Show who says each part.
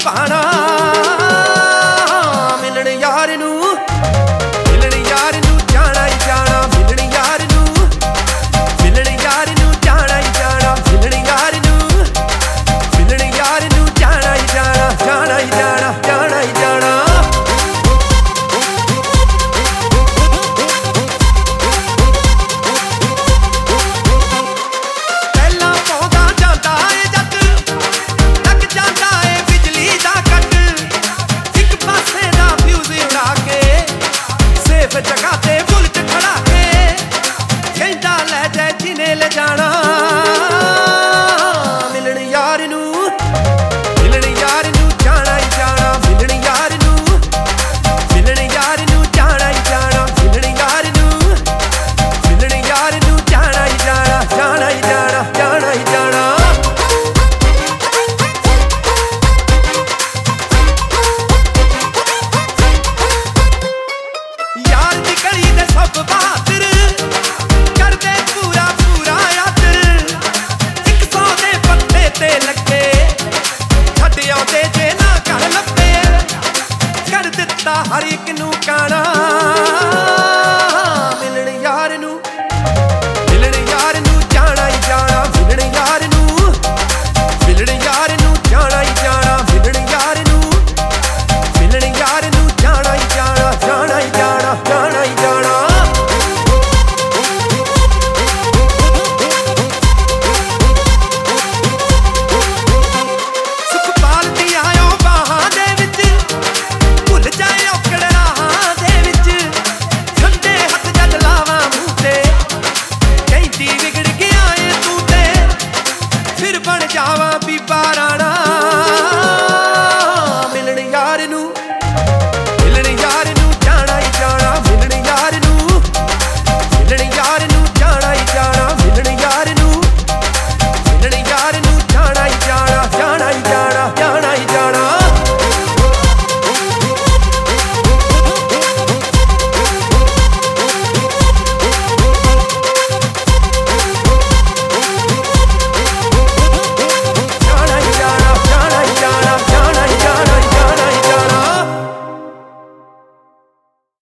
Speaker 1: ਪਾਣਾ ਮਿਲਣ ਯਾਰ ਨੂੰ ਜਾਣਾ ਹੀ ਜਾਣਾ ਮਿਲਣ ਯਾਰ ਨੂੰ ਜਾਣਾ ਹੀ ਜਾਣਾ ਮਿਲਣ ਯਾਰ ਨੂੰ ਜਾਣਾ ਹੀ ਜਾਣਾ ਜਾਣਾ ਹੀ ਜਾਣਾ ਜਾਣਾ ਹੀ ਜਾਣਾ जगह ते बुलट खड़ा के कहंदा लै जाए जिने ले जाना मिलन यार नू जाना ही जाना मिलन यार नू जाना ही जाना मिलन यार नू जाना ही जाना जाना ही जाना जाना ही जाना यार दी गली दे सब बहादुर करदे पूरा पूरा यादर 100 दे पत्ते ते लगे छड्ड आउंदे जे ना कर लब्बे कर दित्ता हर एक नू काना